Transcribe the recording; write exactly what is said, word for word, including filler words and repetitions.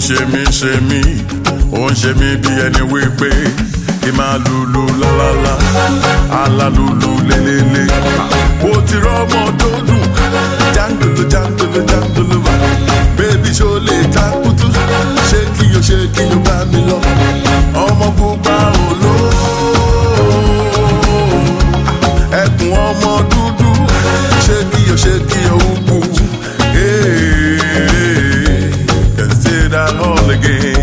ṣe mí ṣe mí ó ń ṣe mí bí ẹni wípé kí máa lùlù lálálá alálùlù lélẹ́lẹ́ ó ti rọ́mọ tó dùn jándòló jándòló jándòló bébí ṣó lè ta kútú ṣé kí o ṣe kí o bá mi lọ ọmọ pupa olóò ẹkùn ọmọ dúdú ṣé kí o ṣe kí o wúkú. Can say that all again.